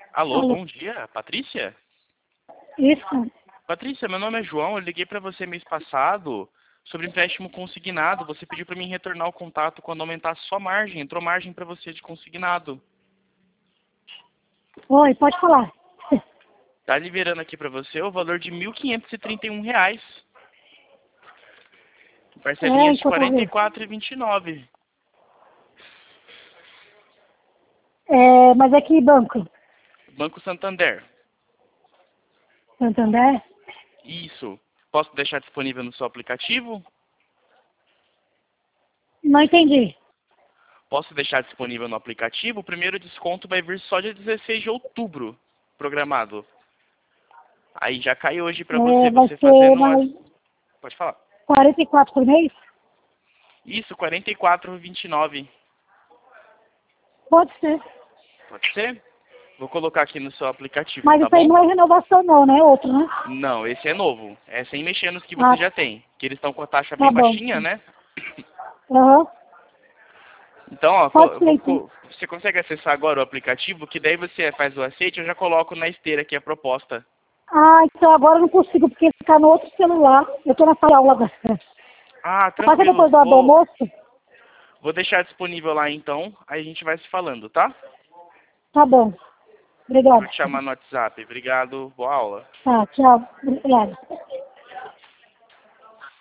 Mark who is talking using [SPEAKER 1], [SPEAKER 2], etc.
[SPEAKER 1] Alô,
[SPEAKER 2] Alô.
[SPEAKER 1] bom dia, Patrícia?
[SPEAKER 2] Isso.
[SPEAKER 1] Patrícia, meu nome é João, eu liguei para você mês passado sobre empréstimo consignado. Você pediu para mim retornar o contato quando aumentar a sua margem. Entrou margem para você de consignado.
[SPEAKER 2] Oi, pode falar.
[SPEAKER 1] Tá liberando aqui para você o valor de R$ 1.531. Parcelinhas de R$
[SPEAKER 2] Enquanto eu ver.
[SPEAKER 1] 44,29.
[SPEAKER 2] Mas é que banco?
[SPEAKER 1] Banco Santander.
[SPEAKER 2] Santander?
[SPEAKER 1] Isso. Posso deixar disponível no seu aplicativo?
[SPEAKER 2] Não entendi.
[SPEAKER 1] Posso deixar disponível no aplicativo. O primeiro desconto vai vir só dia 16 de outubro, programado. Aí já cai hoje pra você,
[SPEAKER 2] Vai
[SPEAKER 1] você
[SPEAKER 2] ser
[SPEAKER 1] fazendo
[SPEAKER 2] mais
[SPEAKER 1] Pode falar.
[SPEAKER 2] 44 por mês?
[SPEAKER 1] Isso, 44,29.
[SPEAKER 2] Pode ser.
[SPEAKER 1] Pode ser? Vou colocar aqui no seu aplicativo,
[SPEAKER 2] Mas
[SPEAKER 1] tá
[SPEAKER 2] isso aí
[SPEAKER 1] bom?
[SPEAKER 2] não é renovação não, né? Outro, né?
[SPEAKER 1] Não, esse é novo. É sem mexer nos que você
[SPEAKER 2] Ah,
[SPEAKER 1] já tem. Que eles estão com a taxa
[SPEAKER 2] tá
[SPEAKER 1] bem
[SPEAKER 2] bom.
[SPEAKER 1] baixinha, né?
[SPEAKER 2] Aham.
[SPEAKER 1] Então, ó,
[SPEAKER 2] Pode ser, então.
[SPEAKER 1] você consegue acessar agora o aplicativo, que daí você faz o aceite, eu já coloco na esteira aqui a proposta.
[SPEAKER 2] Ah, então agora eu não consigo, porque ficar no outro celular. Eu tô na sala de aula agora.
[SPEAKER 1] Ah,
[SPEAKER 2] Passa
[SPEAKER 1] tranquilo.
[SPEAKER 2] depois do almoço?
[SPEAKER 1] Vou deixar disponível lá então, aí a gente vai se falando, tá?
[SPEAKER 2] Tá bom.
[SPEAKER 1] Vou
[SPEAKER 2] Obrigada.
[SPEAKER 1] te chamar no WhatsApp. Obrigado, boa aula.
[SPEAKER 2] Tá, tchau. Obrigada.